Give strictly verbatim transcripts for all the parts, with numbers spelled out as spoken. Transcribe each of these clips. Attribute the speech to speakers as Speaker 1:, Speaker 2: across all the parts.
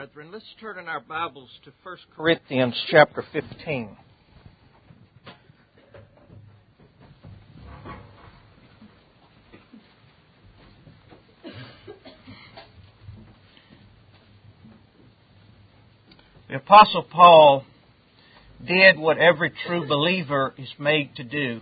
Speaker 1: brethren, let's turn in our Bibles to First Corinthians chapter fifteen. The Apostle Paul did what every true believer is made to do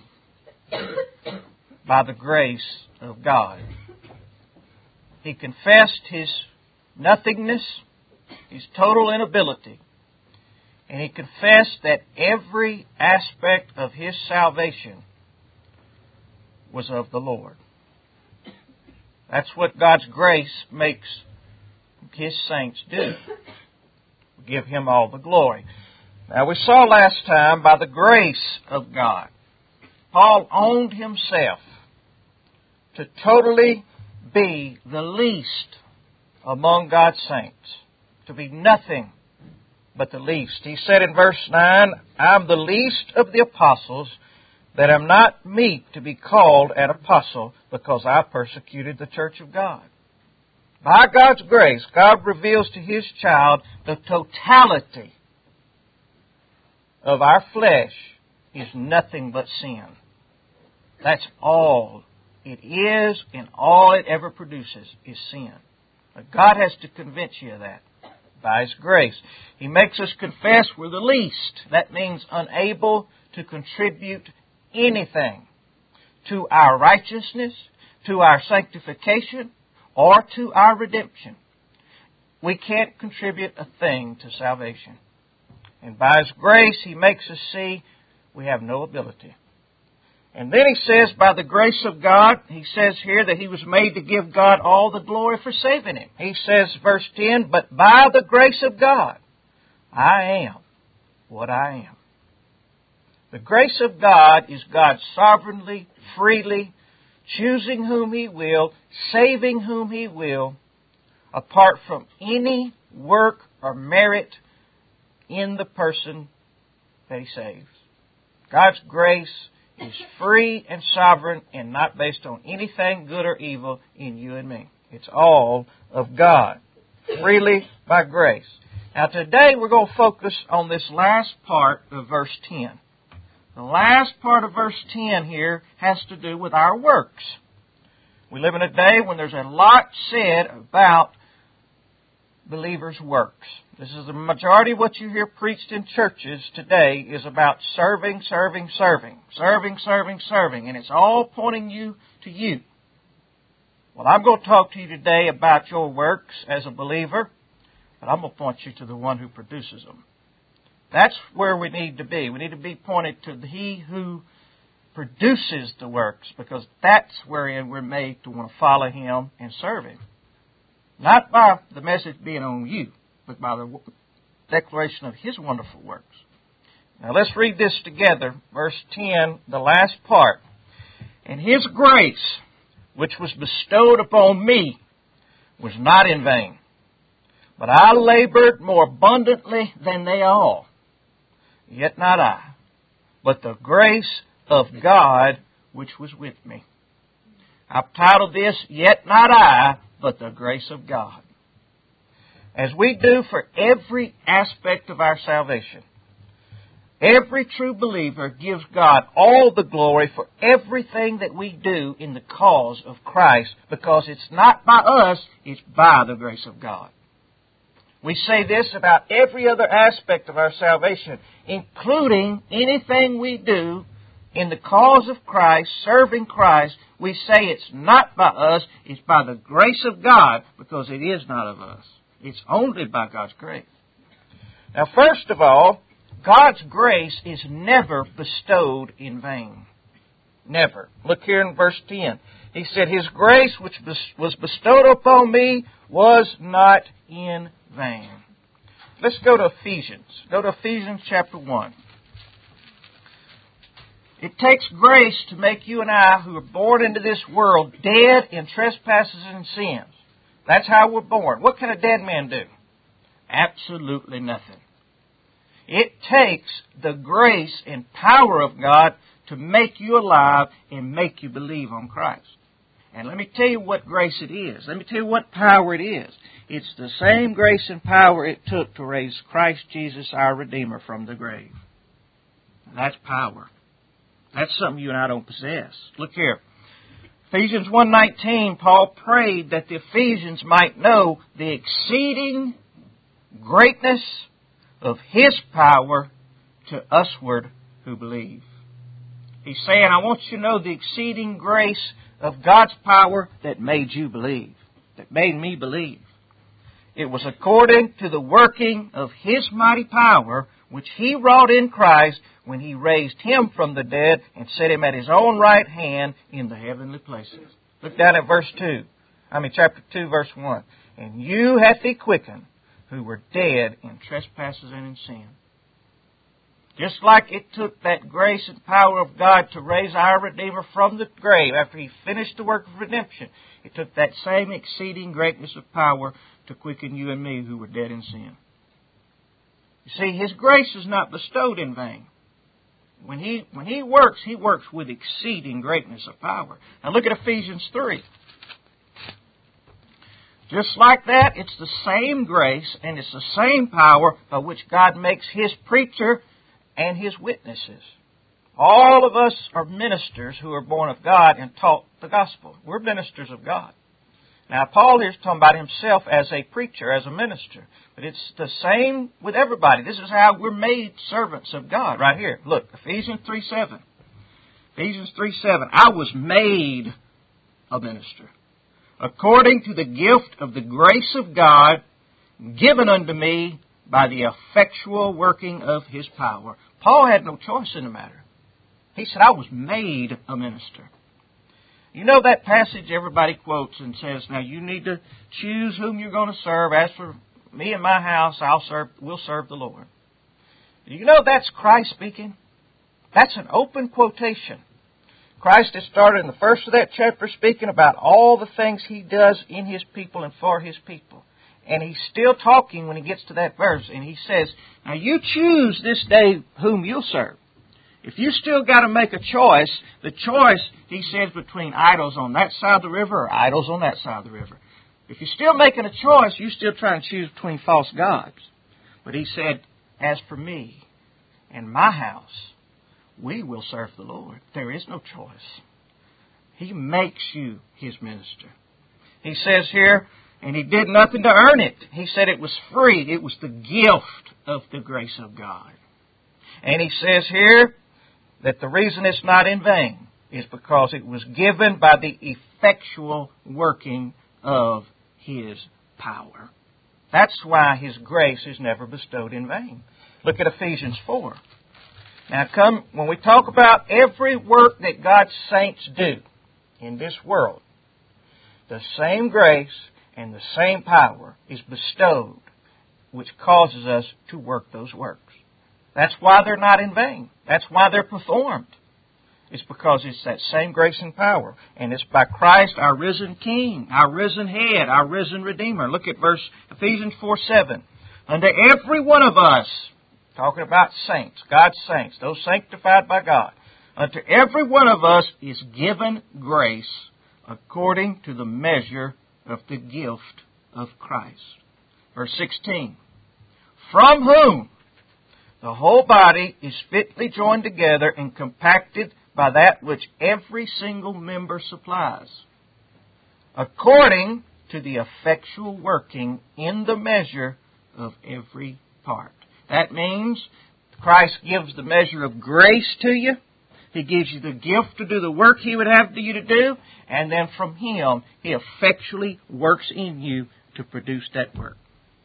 Speaker 1: by the grace of God. He confessed his nothingness, his total inability, and he confessed that every aspect of his salvation was of the Lord. That's what God's grace makes His saints do. Give Him all the glory. Now we saw last time, by the grace of God, Paul owned himself to totally be the least among God's saints, to be nothing but the least. He said in verse nine, I'm the least of the apostles, that am not meet to be called an apostle, because I persecuted the church of God. By God's grace, God reveals to His child the totality of our flesh is nothing but sin. That's all it is, and all it ever produces is sin. But God has to convince you of that by His grace. He makes us confess we're the least. That means unable to contribute anything to our righteousness, to our sanctification, or to our redemption. We can't contribute a thing to salvation. And by His grace, He makes us see we have no ability. And then He says, by the grace of God, He says here that He was made to give God all the glory for saving Him. He says, verse ten, but by the grace of God, I am what I am. The grace of God is God sovereignly, freely, choosing whom He will, saving whom He will, apart from any work or merit in the person that He saves. God's grace is free and sovereign and not based on anything good or evil in you and me. It's all of God, freely by grace. Now today we're going to focus on this last part of verse ten. The last part of verse ten here has to do with our works. We live in a day when there's a lot said about believers' works. This is the majority of what you hear preached in churches today is about serving, serving, serving. Serving, serving, serving. And it's all pointing you to you. Well, I'm going to talk to you today about your works as a believer, but I'm going to point you to the one who produces them. That's where we need to be. We need to be pointed to He who produces the works, because that's wherein we're made to want to follow Him and serve Him. Not by the message being on you, but by the declaration of His wonderful works. Now let's read this together. Verse ten, the last part. And His grace, which was bestowed upon me, was not in vain, but I labored more abundantly than they all. Yet not I, but the grace of God which was with me. I've titled this, Yet Not I, but the Grace of God. As we do for every aspect of our salvation, every true believer gives God all the glory for everything that we do in the cause of Christ, because it's not by us, it's by the grace of God. We say this about every other aspect of our salvation, including anything we do in the cause of Christ, serving Christ. We say it's not by us, it's by the grace of God, because it is not of us. It's only by God's grace. Now, first of all, God's grace is never bestowed in vain. Never. Look here in verse ten. He said, His grace which was bestowed upon me was not in vain. Let's go to Ephesians. Go to Ephesians chapter one. It takes grace to make you and I, who are born into this world, dead in trespasses and sins. That's how we're born. What can a dead man do? Absolutely nothing. It takes the grace and power of God to make you alive and make you believe on Christ. And let me tell you what grace it is. Let me tell you what power it is. It's the same grace and power it took to raise Christ Jesus, our Redeemer, from the grave. That's power. That's something you and I don't possess. Look here. Ephesians one nineteen, Paul prayed that the Ephesians might know the exceeding greatness of His power to usward who believe. He's saying, I want you to know the exceeding grace of God's power that made you believe, that made me believe. It was according to the working of His mighty power, which He wrought in Christ when He raised Him from the dead and set Him at His own right hand in the heavenly places. Look down at verse two. I mean, chapter two, verse one. And you hath He quickened, who were dead in trespasses and in sin. Just like it took that grace and power of God to raise our Redeemer from the grave after He finished the work of redemption, it took that same exceeding greatness of power to quicken you and me who were dead in sin. You see, His grace is not bestowed in vain. When He, when He works, He works with exceeding greatness of power. Now look at Ephesians three. Just like that, it's the same grace and it's the same power by which God makes His preacher and His witnesses. All of us are ministers who are born of God and taught the gospel. We're ministers of God. Now, Paul here is talking about himself as a preacher, as a minister. But it's the same with everybody. This is how we're made servants of God right here. Look, Ephesians three seven. Ephesians three seven. I was made a minister, according to the gift of the grace of God given unto me by the effectual working of His power. Paul had no choice in the matter. He said, I was made a minister. You know that passage everybody quotes and says, now you need to choose whom you're going to serve. As for me and my house, I'll serve, we'll serve the Lord. You know that's Christ speaking? That's an open quotation. Christ has started in the first of that chapter speaking about all the things He does in His people and for His people. And He's still talking when He gets to that verse. And He says, now you choose this day whom you'll serve. If you still got to make a choice, the choice, He says, between idols on that side of the river or idols on that side of the river. If you're still making a choice, you still trying to choose between false gods. But He said, as for me and my house, we will serve the Lord. There is no choice. He makes you His minister. He says here, and He did nothing to earn it. He said it was free. It was the gift of the grace of God. And He says here that the reason it's not in vain is because it was given by the effectual working of His power. That's why His grace is never bestowed in vain. Look at Ephesians four. Now come, when we talk about every work that God's saints do in this world, the same grace and the same power is bestowed, which causes us to work those works. That's why they're not in vain. That's why they're performed. It's because it's that same grace and power. And it's by Christ, our risen King, our risen Head, our risen Redeemer. Look at verse Ephesians four seven. Unto every one of us, talking about saints, God's saints, those sanctified by God, unto every one of us is given grace according to the measure of the gift of Christ. Verse sixteen. From whom the whole body is fitly joined together and compacted by that which every single member supplies, according to the effectual working in the measure of every part. That means Christ gives the measure of grace to you. He gives you the gift to do the work He would have you to do. And then from Him, He effectually works in you to produce that work.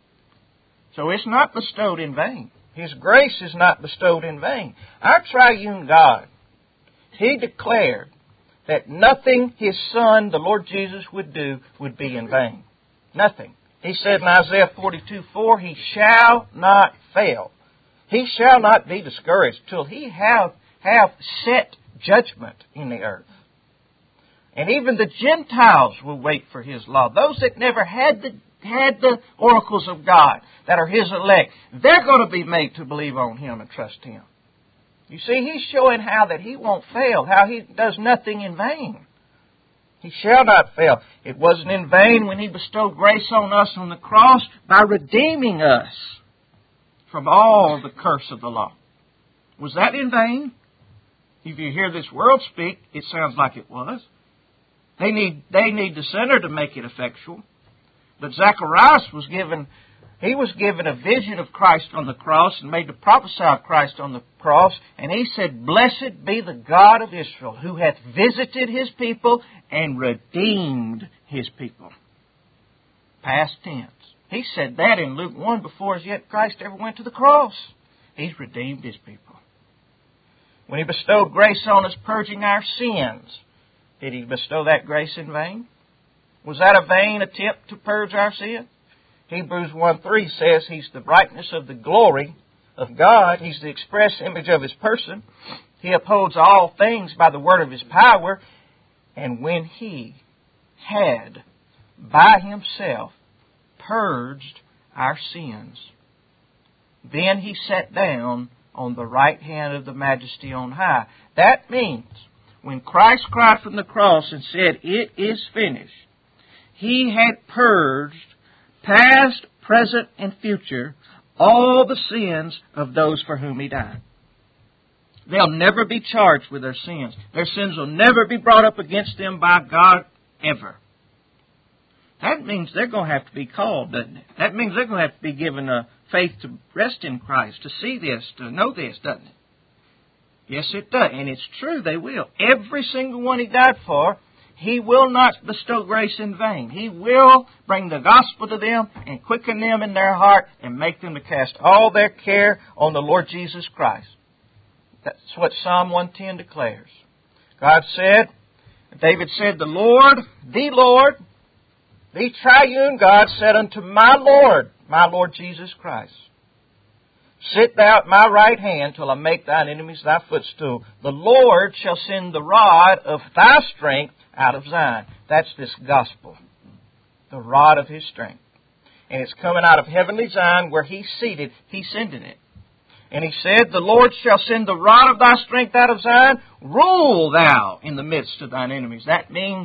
Speaker 1: So it's not bestowed in vain. His grace is not bestowed in vain. Our triune God, He declared that nothing His Son, the Lord Jesus, would do would be in vain. Nothing. He said in Isaiah forty-two four, He shall not fail. He shall not be discouraged till He have, have set judgment in the earth. And even the Gentiles will wait for His law. Those that never had the had the oracles of God, that are His elect, they're going to be made to believe on Him and trust Him. You see, He's showing how that He won't fail, how He does nothing in vain. He shall not fail. It wasn't in vain when He bestowed grace on us on the cross by redeeming us from all the curse of the law. Was that in vain? If you hear this world speak, it sounds like it was. They need, they need the sinner to make it effectual. But Zacharias was given, he was given a vision of Christ on the cross and made to prophesy of Christ on the cross. And he said, "Blessed be the God of Israel, who hath visited His people and redeemed His people." Past tense. He said that in Luke one before as yet Christ ever went to the cross. He's redeemed His people. When He bestowed grace on us, purging our sins, did He bestow that grace in vain? Was that a vain attempt to purge our sin? Hebrews one three says He's the brightness of the glory of God. He's the express image of His person. He upholds all things by the word of His power. And when He had by Himself purged our sins, then He sat down on the right hand of the Majesty on high. That means when Christ cried from the cross and said, "It is finished," He had purged, past, present, and future, all the sins of those for whom He died. They'll never be charged with their sins. Their sins will never be brought up against them by God, ever. That means they're going to have to be called, doesn't it? That means they're going to have to be given a faith to rest in Christ, to see this, to know this, doesn't it? Yes, it does. And it's true, they will. Every single one He died for, He will not bestow grace in vain. He will bring the gospel to them and quicken them in their heart and make them to cast all their care on the Lord Jesus Christ. That's what Psalm one ten declares. God said, David said, "The Lord, the Lord, the triune God said unto my Lord, my Lord Jesus Christ, Sit thou at my right hand till I make thine enemies thy footstool. The Lord shall send the rod of thy strength out of Zion." That's this gospel. The rod of His strength. And it's coming out of heavenly Zion where He's seated. He's sending it. And He said, "The Lord shall send the rod of thy strength out of Zion. Rule thou in the midst of thine enemies." That means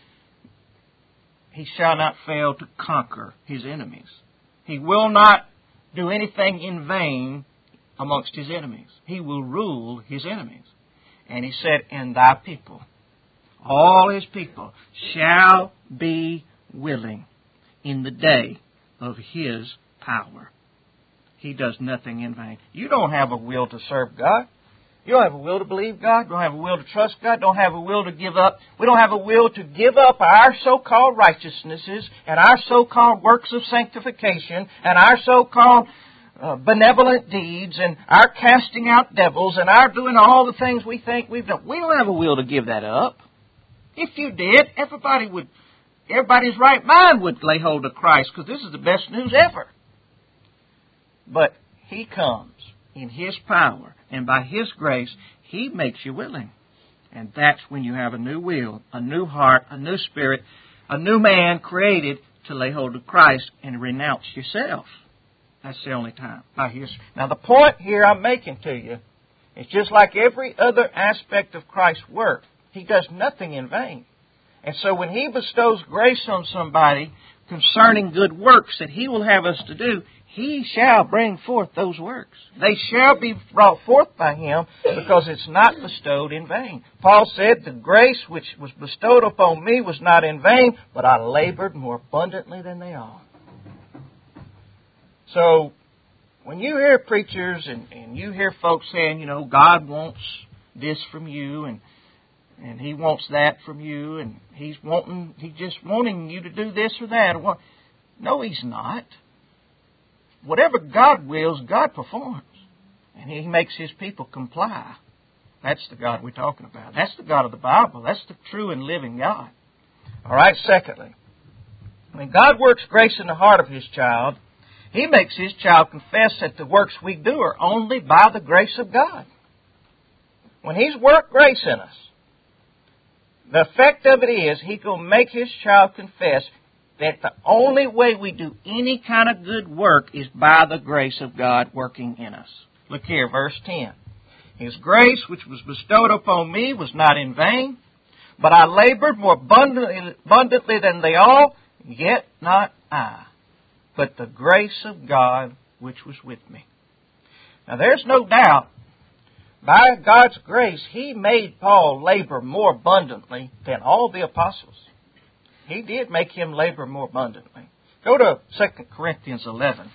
Speaker 1: He shall not fail to conquer His enemies. He will not do anything in vain amongst His enemies. He will rule His enemies. And He said, "And thy people," all His people, "shall be willing in the day of His power." He does nothing in vain. You don't have a will to serve God. You don't have a will to believe God. You don't have a will to trust God. You don't have a will to give up. We don't have a will to give up our so-called righteousnesses and our so-called works of sanctification and our so-called uh, benevolent deeds and our casting out devils and our doing all the things we think we've done. We don't have a will to give that up. If you did, everybody would, everybody's right mind would lay hold of Christ, because this is the best news ever. But He comes in His power, and by His grace, He makes you willing. And that's when you have a new will, a new heart, a new spirit, a new man created to lay hold of Christ and renounce yourself. That's the only time. By His. Now the point here I'm making to you is just like every other aspect of Christ's work, He does nothing in vain. And so when He bestows grace on somebody concerning good works that He will have us to do, He shall bring forth those works. They shall be brought forth by Him, because it's not bestowed in vain. Paul said, "The grace which was bestowed upon me was not in vain, but I labored more abundantly than they all." So, when you hear preachers and, and you hear folks saying, you know, God wants this from you and and He wants that from you and He's wanting, He's just wanting you to do this or that. Or no, He's not. Whatever God wills, God performs. And He makes His people comply. That's the God we're talking about. That's the God of the Bible. That's the true and living God. All right, secondly, when God works grace in the heart of His child, He makes His child confess that the works we do are only by the grace of God. When He's worked grace in us, the effect of it is He will make His child confess that the only way we do any kind of good work is by the grace of God working in us. Look here, verse ten. "His grace which was bestowed upon me was not in vain, But I labored more abundantly, abundantly than they all, yet not I, but the grace of God which was with me. Now there's no doubt, by God's grace, He made Paul labor more abundantly than all the apostles. He did make him labor more abundantly. Go to Second Corinthians eleven.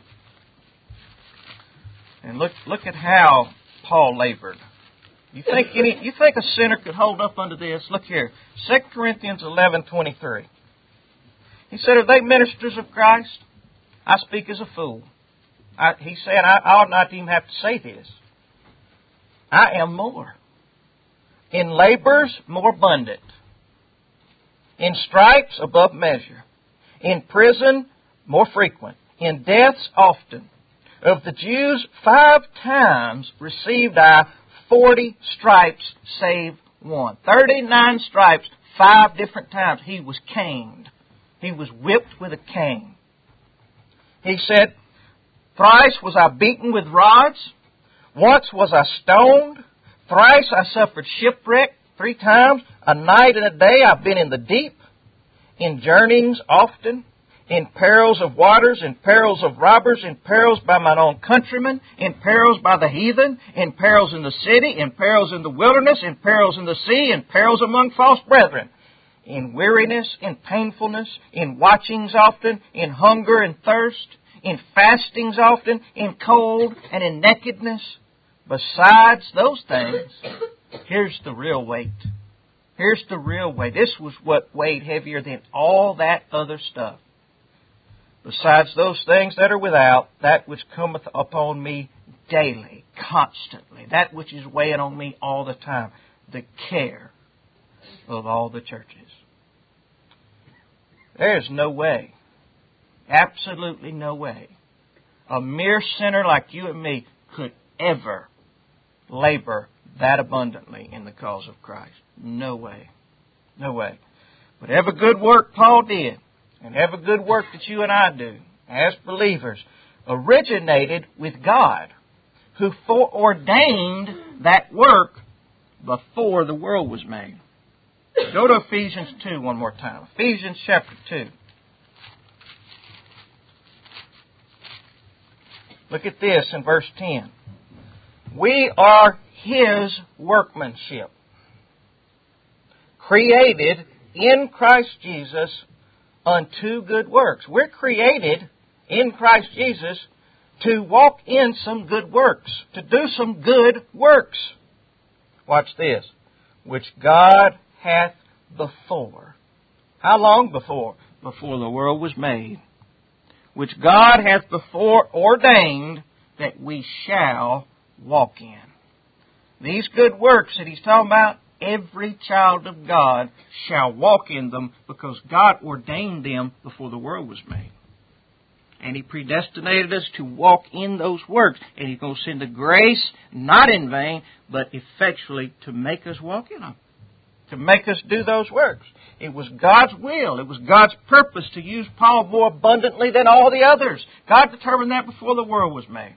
Speaker 1: And look look at how Paul labored. You think any you think a sinner could hold up under this? Look here. Second Corinthians eleven twenty-three. He said, "Are they ministers of Christ? I speak as a fool." I, he said, I, I ought not even have to say this. I am more. In labors more abundant. In stripes above measure. In prison more frequent. In deaths often. Of the Jews five times received I forty stripes save one. Thirty-nine stripes, five different times. He was caned. He was whipped with a cane. He said, "Thrice was I beaten with rods. Once was I stoned. Thrice I suffered shipwreck. Three times, a night and a day, I've been in the deep. In journeyings often. In perils of waters, in perils of robbers, in perils by mine own countrymen, in perils by the heathen, in perils in the city, in perils in the wilderness, in perils in the sea, in perils among false brethren. In weariness, in painfulness, in watchings often, in hunger and thirst, in fastings often, in cold and in nakedness. Besides those things, here's the real weight. Here's the real weight. This was what weighed heavier than all that other stuff. Besides those things that are without, that which cometh upon me daily, constantly, that which is weighing on me all the time, the care of all the churches. There's no way, absolutely no way, a mere sinner like you and me could ever labor that abundantly in the cause of Christ. No way. No way. But every good work Paul did, and every good work that you and I do as believers, originated with God, who foreordained that work before the world was made. Go to Ephesians two one more time. Ephesians chapter two. Look at this in verse ten. We are His workmanship, created in Christ Jesus unto good works. We're created in Christ Jesus to walk in some good works, to do some good works. Watch this. Which God hath before. How long before? Before the world was made. Which God hath before ordained that we shall walk in. These good works that He's talking about, every child of God shall walk in them because God ordained them before the world was made. And He predestinated us to walk in those works. And He's going to send the grace, not in vain, but effectually to make us walk in them. To make us do those works. It was God's will. It was God's purpose to use Paul more abundantly than all the others. God determined that before the world was made.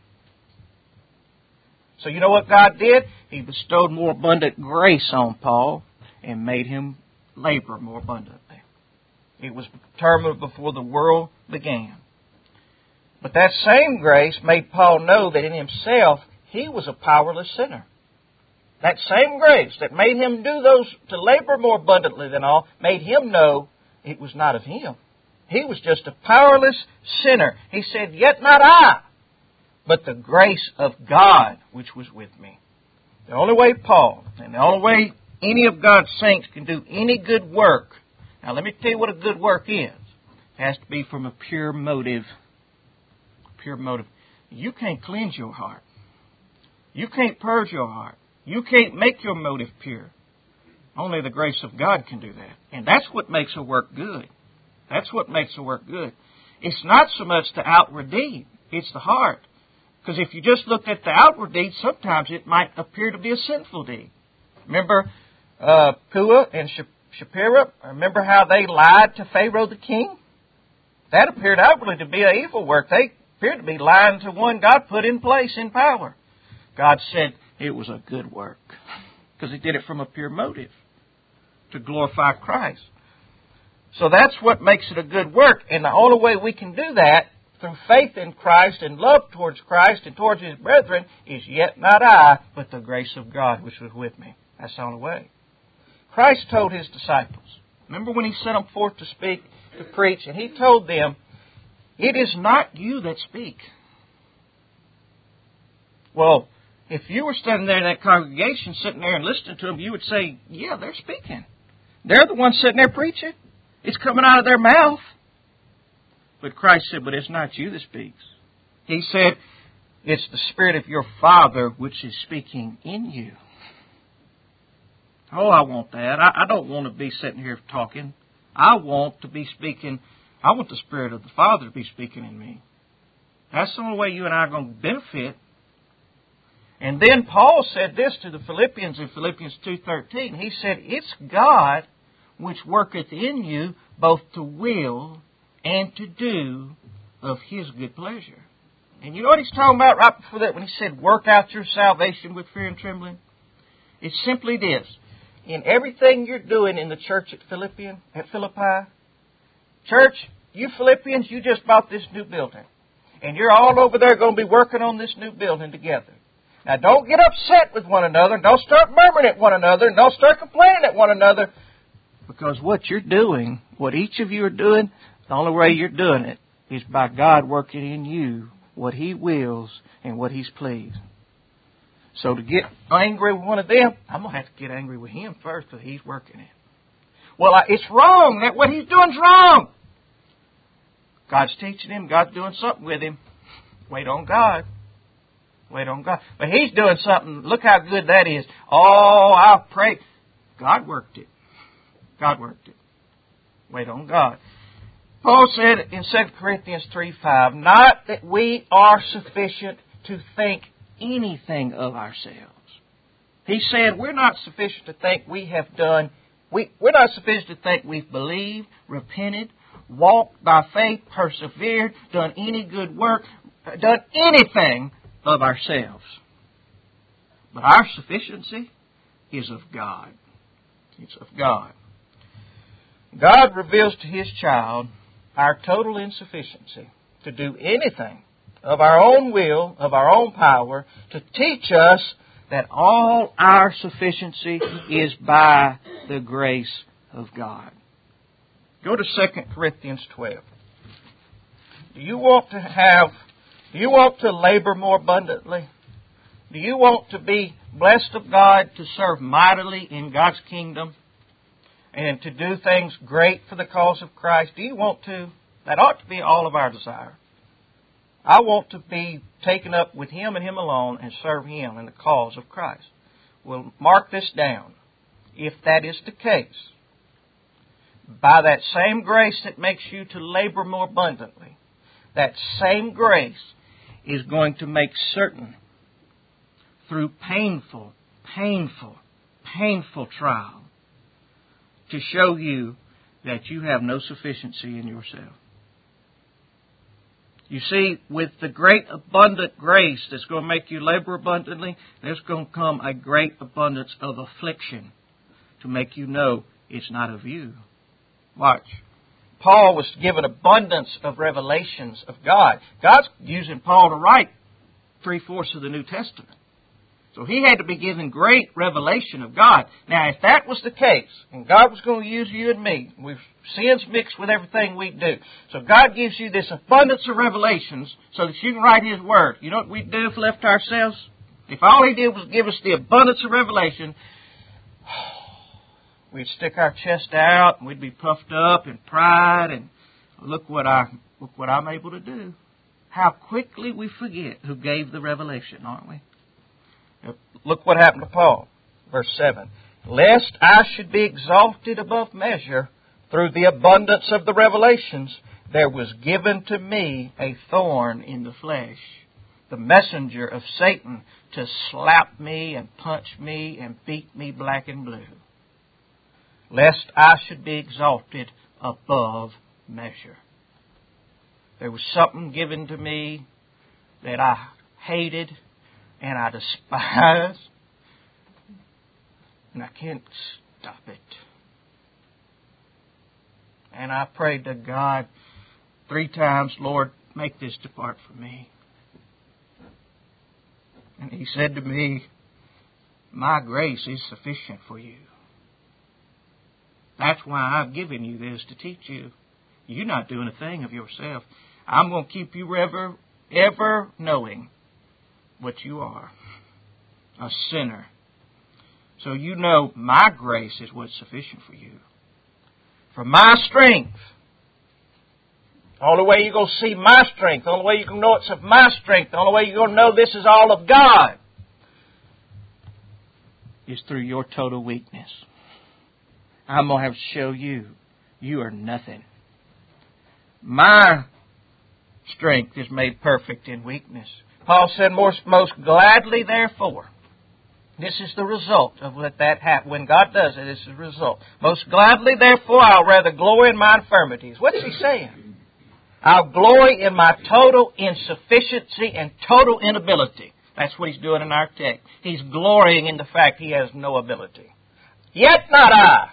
Speaker 1: So you know what God did? He bestowed more abundant grace on Paul and made him labor more abundantly. It was determined before the world began. But that same grace made Paul know that in himself he was a powerless sinner. That same grace that made him do those, to labor more abundantly than all, made him know it was not of him. He was just a powerless sinner. He said, "Yet not I, but the grace of God which was with me." The only way Paul, and the only way any of God's saints can do any good work. Now let me tell you what a good work is. It has to be from a pure motive. Pure motive. You can't cleanse your heart. You can't purge your heart. You can't make your motive pure. Only the grace of God can do that. And that's what makes a work good. That's what makes a work good. It's not so much the outward deed. It's the heart. Because if you just looked at the outward deed, sometimes it might appear to be a sinful deed. Remember uh, Puah and Shiphrah? Remember how they lied to Pharaoh the king? That appeared outwardly to be an evil work. They appeared to be lying to one God put in place in power. God said it was a good work because He did it from a pure motive to glorify Christ. So that's what makes it a good work. And the only way we can do that, through faith in Christ and love towards Christ and towards His brethren, is yet not I, but the grace of God which was with me. That's the only way. Christ told His disciples, remember when He sent them forth to speak, to preach, and He told them, it is not you that speak. Well, if you were standing there in that congregation, sitting there and listening to them, you would say, yeah, they're speaking. They're the ones sitting there preaching. It's coming out of their mouth. But Christ said, but it's not you that speaks. He said, it's the Spirit of your Father which is speaking in you. Oh, I want that. I, I don't want to be sitting here talking. I want to be speaking. I want the Spirit of the Father to be speaking in me. That's the only way you and I are going to benefit. And then Paul said this to the Philippians in Philippians two thirteen. He said, it's God which worketh in you both to will and to do of His good pleasure. And you know what he's talking about right before that when he said, work out your salvation with fear and trembling? It's simply this. In everything you're doing in the church at Philippian, at Philippi, church, you Philippians, you just bought this new building. And you're all over there going to be working on this new building together. Now don't get upset with one another. Don't start murmuring at one another. And don't start complaining at one another. Because what you're doing, what each of you are doing, the only way you're doing it is by God working in you what He wills and what He's pleased. So to get angry with one of them, I'm going to have to get angry with him first because he's working it. Well, I, it's wrong. That what he's doing is wrong. God's teaching him. God's doing something with him. Wait on God. Wait on God. But he's doing something. Look how good that is. Oh, I'll pray. God worked it. God worked it. Wait on God. Paul said in Second Corinthians three five, not that we are sufficient to think anything of ourselves. He said we're not sufficient to think we have done, we, we're not sufficient to think we've believed, repented, walked by faith, persevered, done any good work, done anything of ourselves. But our sufficiency is of God. It's of God. God reveals to His child our total insufficiency to do anything of our own will, of our own power, to teach us that all our sufficiency is by the grace of God. Go to Second Corinthians twelve. Do you want to have, do you want to labor more abundantly? Do you want to be blessed of God, to serve mightily in God's kingdom, and to do things great for the cause of Christ? Do you want to? That ought to be all of our desire. I want to be taken up with Him and Him alone and serve Him in the cause of Christ. Well, mark this down. If that is the case, by that same grace that makes you to labor more abundantly, that same grace is going to make certain through painful, painful, painful trial to show you that you have no sufficiency in yourself. You see, with the great abundant grace that's going to make you labor abundantly, there's going to come a great abundance of affliction to make you know it's not of you. Watch. Paul was given abundance of revelations of God. God's using Paul to write three-fourths of the New Testament. So he had to be given great revelation of God. Now, if that was the case, and God was going to use you and me, we've sins mixed with everything we do. So God gives you this abundance of revelations so that you can write His Word. You know what we'd do if left to ourselves? If all He did was give us the abundance of revelation, we'd stick our chest out and we'd be puffed up in pride and look what I look what I'm able to do. How quickly we forget who gave the revelation, aren't we? Look what happened to Paul. Verse seven. Lest I should be exalted above measure through the abundance of the revelations, there was given to me a thorn in the flesh, the messenger of Satan, to slap me and punch me and beat me black and blue. Lest I should be exalted above measure. There was something given to me that I hated and I despise, and I can't stop it. And I prayed to God three times, Lord, make this depart from me. And He said to me, my grace is sufficient for you. That's why I've given you this, to teach you. You're not doing a thing of yourself. I'm going to keep you ever, ever knowing what you are. A sinner. So you know my grace is what's sufficient for you. For my strength. The only way you're going to see my strength, the only way you're going to know it's of my strength, the only way you're going to know this is all of God is through your total weakness. I'm going to have to show you, you are nothing. My strength is made perfect in weakness. Paul said, most, most gladly therefore. This is the result of what that happens. When God does it, this is the result. Most gladly therefore, I'll rather glory in my infirmities. What's he saying? I'll glory in my total insufficiency and total inability. That's what he's doing in our text. He's glorying in the fact he has no ability. Yet not I.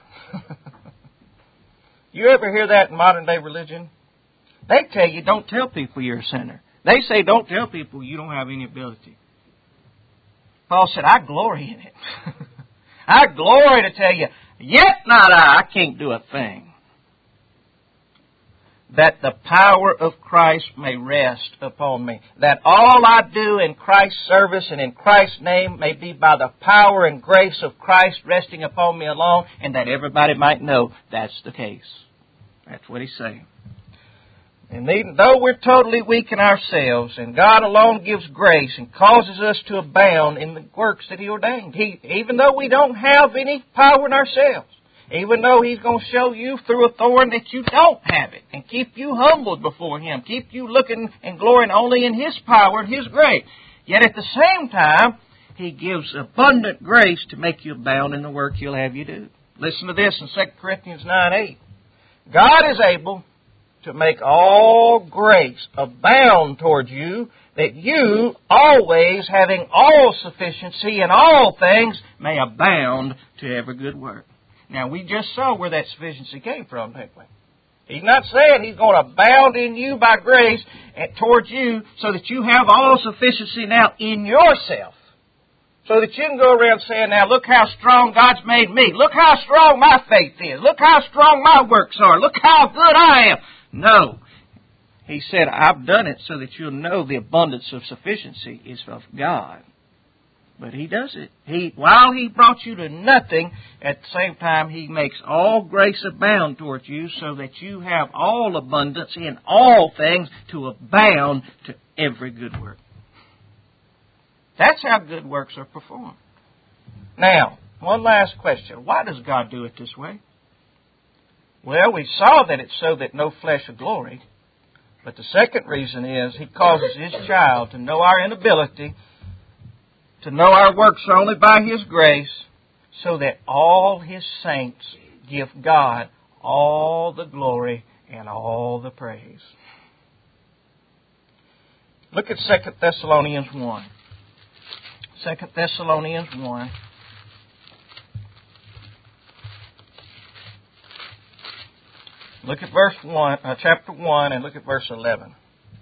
Speaker 1: You ever hear that in modern day religion? They tell you don't tell people you're a sinner. They say don't tell people you don't have any ability. Paul said, I glory in it. I glory to tell you, yet not I, I can't do a thing. That the power of Christ may rest upon me. That all I do in Christ's service and in Christ's name may be by the power and grace of Christ resting upon me alone, and that everybody might know that's the case. That's what he's saying. And even though we're totally weak in ourselves, and God alone gives grace and causes us to abound in the works that He ordained, He, even though we don't have any power in ourselves, even though He's going to show you through a thorn that you don't have it, and keep you humbled before Him, keep you looking and glorying only in His power and His grace, yet at the same time, He gives abundant grace to make you abound in the work He'll have you do. Listen to this in Second Corinthians nine eight. God is able to make all grace abound toward you, that you, always having all sufficiency in all things, may abound to every good work. Now, we just saw where that sufficiency came from, didn't we? He's not saying He's going to abound in you by grace and towards you so that you have all sufficiency now in yourself. So that you can go around saying, now look how strong God's made me. Look how strong my faith is. Look how strong my works are. Look how good I am. No. He said, I've done it so that you'll know the abundance of sufficiency is of God. But He does it. He, while He brought you to nothing, at the same time He makes all grace abound towards you so that you have all abundance in all things to abound to every good work. That's how good works are performed. Now, one last question. Why does God do it this way? Well, we saw that it's so that no flesh will glory. But the second reason is He causes His child to know our inability, to know our works only by His grace, so that all His saints give God all the glory and all the praise. Look at Second Thessalonians one. Second Thessalonians one. Look at verse one, uh, chapter one, and look at verse eleven.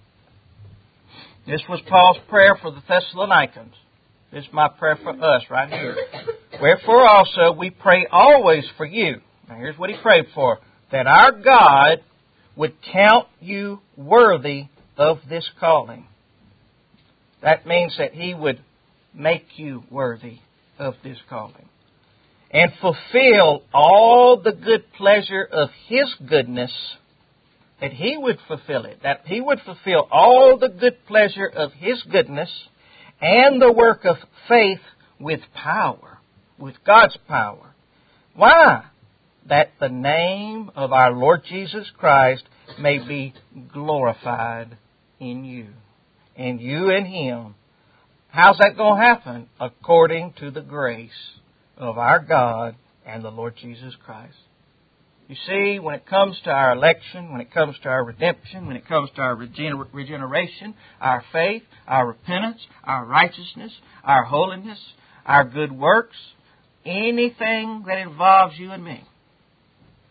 Speaker 1: This was Paul's prayer for the Thessalonians. This is my prayer for us right here. Wherefore also we pray always for you. Now here's what he prayed for. That our God would count you worthy of this calling. That means that He would make you worthy of this calling. And fulfill all the good pleasure of His goodness, that He would fulfill it, that He would fulfill all the good pleasure of His goodness and the work of faith with power, with God's power. Why? That the name of our Lord Jesus Christ may be glorified in you, and you in Him. How's that going to happen? According to the grace of our God and the Lord Jesus Christ. You see, when it comes to our election, when it comes to our redemption, when it comes to our regener- regeneration, our faith, our repentance, our righteousness, our holiness, our good works, anything that involves you and me,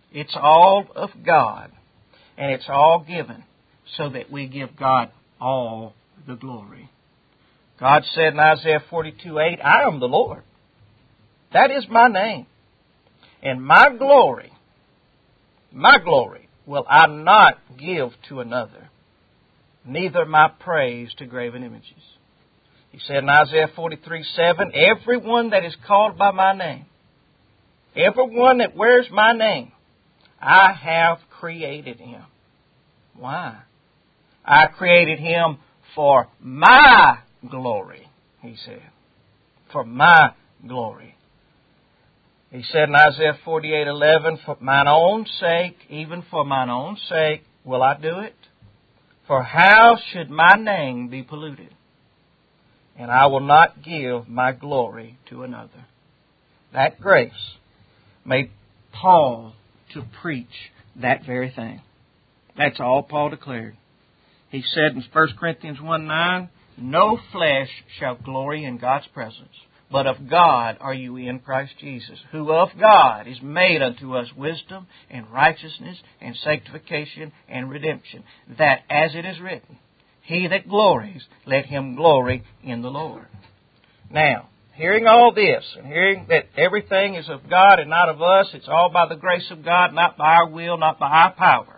Speaker 1: It's all of God, and it's all given so that we give God all the glory. God said in Isaiah forty-two eight, I am the Lord. That is my name. And my glory, my glory, will I not give to another, neither my praise to graven images. He said in Isaiah forty-three seven, everyone that is called by my name, everyone that wears my name, I have created him. Why? I created him for my glory, he said. For my glory. He said in Isaiah forty-eight eleven, for mine own sake, even for mine own sake, will I do it? For how should my name be polluted? And I will not give my glory to another. That grace made Paul to preach that very thing. That's all Paul declared. He said in First Corinthians one nine, no flesh shall glory in God's presence, but of God are you in Christ Jesus, who of God is made unto us wisdom and righteousness and sanctification and redemption, that as it is written, he that glories, let him glory in the Lord. Now, hearing all this, and hearing that everything is of God and not of us, it's all by the grace of God, not by our will, not by our power.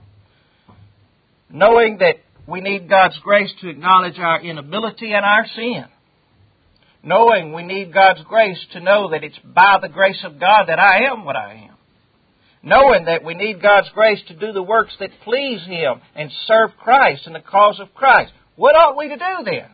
Speaker 1: Knowing that we need God's grace to acknowledge our inability and our sin. Knowing we need God's grace to know that it's by the grace of God that I am what I am. Knowing that we need God's grace to do the works that please Him and serve Christ in the cause of Christ. What ought we to do then?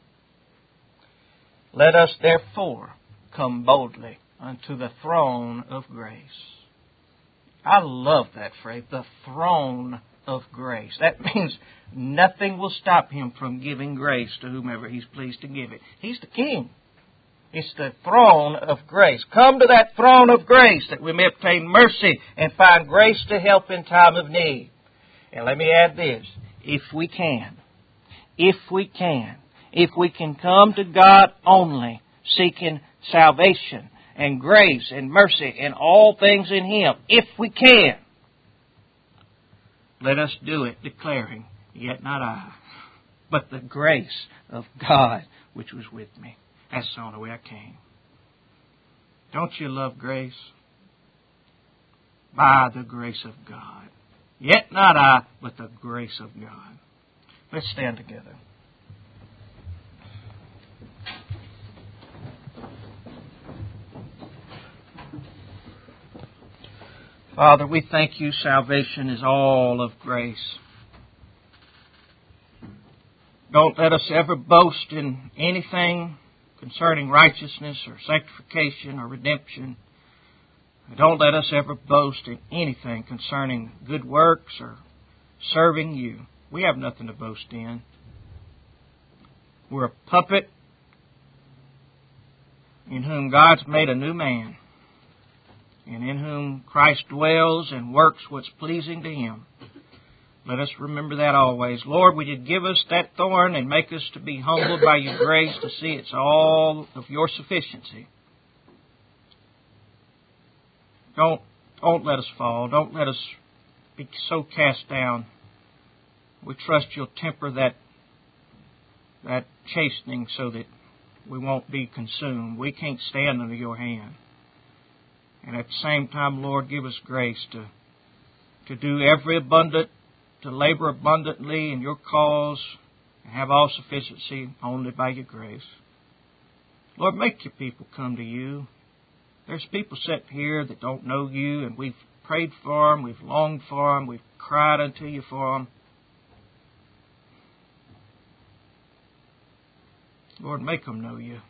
Speaker 1: Let us therefore come boldly unto the throne of grace. I love that phrase, the throne of grace. That means nothing will stop Him from giving grace to whomever He's pleased to give it. He's the King. It's the throne of grace. Come to that throne of grace that we may obtain mercy and find grace to help in time of need. And let me add this. If we can, if we can, if we can come to God only, seeking salvation and grace and mercy and all things in Him, if we can, let us do it, declaring, yet not I, but the grace of God which was with me. That's the only way I came. Don't you love grace? By the grace of God. Yet not I, but the grace of God. Let's stand together. Father, we thank You salvation is all of grace. Don't let us ever boast in anything concerning righteousness or sanctification or redemption. Don't let us ever boast in anything concerning good works or serving You. We have nothing to boast in. We're a puppet in whom God's made a new man, and in whom Christ dwells and works what's pleasing to Him. Let us remember that always. Lord, would You give us that thorn and make us to be humbled by Your grace to see it's all of Your sufficiency. Don't, don't let us fall. Don't let us be so cast down. We trust You'll temper that, that chastening so that we won't be consumed. We can't stand under Your hand. And at the same time, Lord, give us grace to, to do every abundant, to labor abundantly in Your cause and have all sufficiency only by Your grace. Lord, make Your people come to You. There's people sitting here that don't know You, and we've prayed for them, we've longed for them, we've cried unto You for them. Lord, make them know You.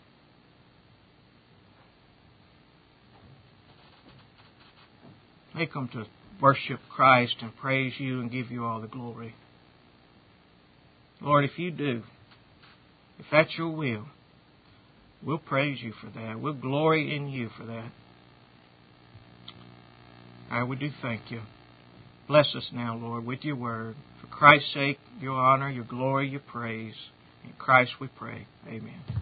Speaker 1: Make them to worship Christ and praise You and give You all the glory. Lord, if You do, if that's Your will, we'll praise You for that. We'll glory in You for that. I we do thank You. Bless us now, Lord, with Your word. For Christ's sake, Your honor, Your glory, Your praise. In Christ we pray. Amen.